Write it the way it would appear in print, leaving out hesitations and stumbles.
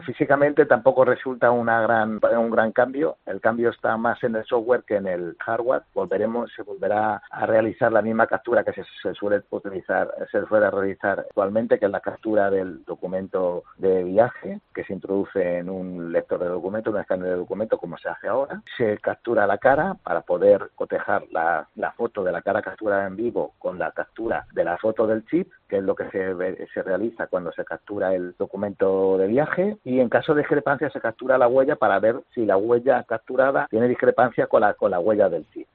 Físicamente tampoco resulta un gran cambio. El cambio está más en el software que en el hardware. Se volverá a realizar la misma captura que se suele realizar actualmente, que es la captura del documento de viaje, que se introduce en un lector de documentos, un escáner de documentos, como se hace ahora. Se captura la cara para poder cotejar la foto de la cara capturada en vivo con la captura de la foto del chip, que es lo que se realiza cuando se captura el documento de viaje, y en caso de discrepancia se captura la huella para ver si la huella capturada tiene discrepancia con la huella del chip.